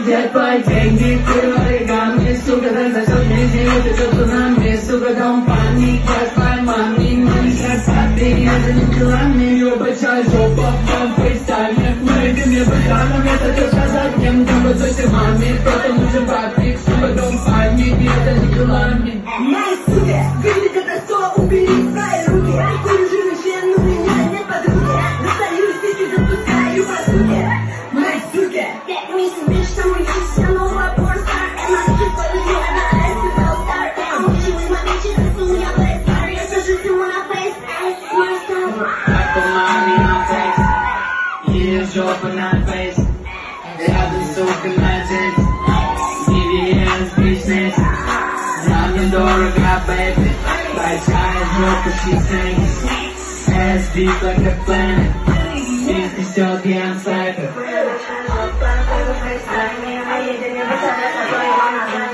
Get by деньги, ты оригами, сука, танцуешь вместе, это чувство нами, сука, don't panic, get my money, money, сейчас happy, это не делами, ее большая жопа, там фейстайме, мы этим не бытаем, это что сказать, кем там готовься маме, кто-то нужен папик, сука, don't panic, это не делами. Мои суки, видит это все, убери свои руки, курю жирный член, у меня нет подруги, достаю стики, запускаю по сути, мои суки. Get me some bitch, some release, I'm a hot porn star, and my bitches for the day, and I ask if I'll start, I'm bitching with my bitches, it's only I play sorry, I still just when I play, my stuff. Like the money on face, yeah, жопа на face, рядом, сука, magic, DVS, business, для мне дорого, baby, большая жопа, she sings, ass deep like a planet, снесет я на сайпе. Поедем, не высадятся, то его надо.